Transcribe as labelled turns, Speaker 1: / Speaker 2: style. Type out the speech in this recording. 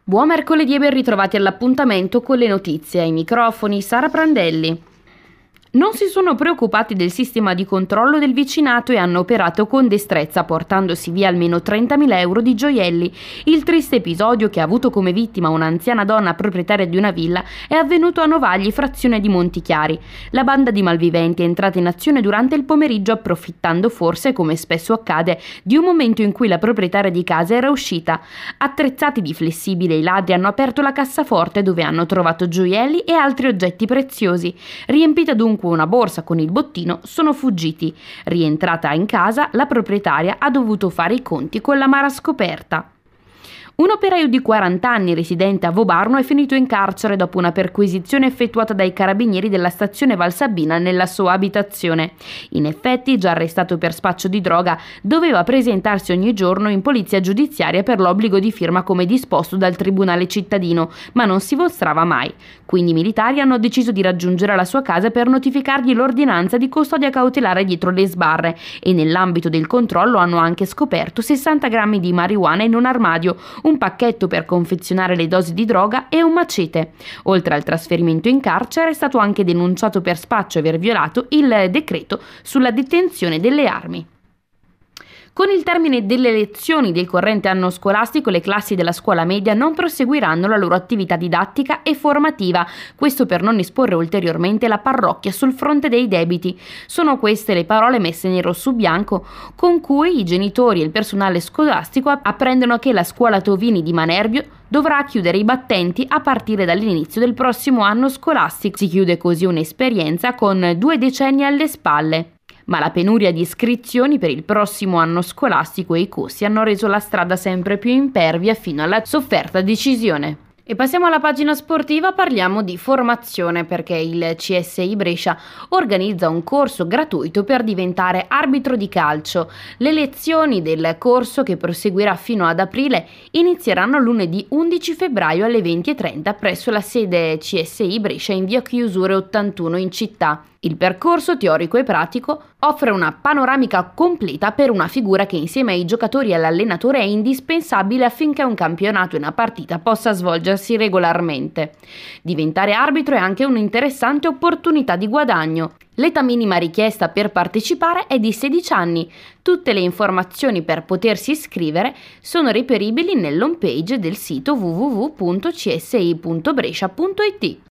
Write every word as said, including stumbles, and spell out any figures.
Speaker 1: Buon mercoledì e ben ritrovati all'appuntamento con le notizie. Ai microfoni Sara Prandelli. Non si sono preoccupati del sistema di controllo del vicinato e hanno operato con destrezza, portandosi via almeno trentamila euro di gioielli. Il triste episodio, che ha avuto come vittima un'anziana donna proprietaria di una villa, è avvenuto a Novagli, frazione di Montichiari. La banda di malviventi è entrata in azione durante il pomeriggio, approfittando forse, come spesso accade, di un momento in cui la proprietaria di casa era uscita. Attrezzati di flessibile, i ladri hanno aperto la cassaforte, dove hanno trovato gioielli e altri oggetti preziosi. Riempita dunque una borsa con il bottino, sono fuggiti. Rientrata in casa, la proprietaria ha dovuto fare i conti con l'amara scoperta. Un operaio di quaranta anni residente a Vobarno è finito in carcere dopo una perquisizione effettuata dai carabinieri della stazione Valsabina nella sua abitazione. In effetti, già arrestato per spaccio di droga, doveva presentarsi ogni giorno in polizia giudiziaria per l'obbligo di firma come disposto dal tribunale cittadino, ma non si mostrava mai. Quindi i militari hanno deciso di raggiungere la sua casa per notificargli l'ordinanza di custodia cautelare dietro le sbarre e nell'ambito del controllo hanno anche scoperto sessanta grammi di marijuana in un armadio, un pacchetto per confezionare le dosi di droga e un macete. Oltre al trasferimento in carcere è stato anche denunciato per spaccio e aver violato il decreto sulla detenzione delle armi. Con il termine delle lezioni del corrente anno scolastico, le classi della scuola media non proseguiranno la loro attività didattica e formativa, questo per non esporre ulteriormente la parrocchia sul fronte dei debiti. Sono queste le parole messe nero su bianco con cui i genitori e il personale scolastico apprendono che la scuola Tovini di Manerbio dovrà chiudere i battenti a partire dall'inizio del prossimo anno scolastico. Si chiude così un'esperienza con due decenni alle spalle. Ma la penuria di iscrizioni per il prossimo anno scolastico e i costi hanno reso la strada sempre più impervia fino alla sofferta decisione. E passiamo alla pagina sportiva, parliamo di formazione perché il C S I Brescia organizza un corso gratuito per diventare arbitro di calcio. Le lezioni del corso, che proseguirà fino ad aprile, inizieranno lunedì undici febbraio alle venti e trenta presso la sede C S I Brescia in via Chiusure ottantuno in città. Il percorso teorico e pratico offre una panoramica completa per una figura che insieme ai giocatori e all'allenatore è indispensabile affinché un campionato e una partita possa svolgersi regolarmente. Diventare arbitro è anche un'interessante opportunità di guadagno. L'età minima richiesta per partecipare è di sedici anni. Tutte le informazioni per potersi iscrivere sono reperibili nell'home page del sito w w w punto c s i punto brescia punto i t.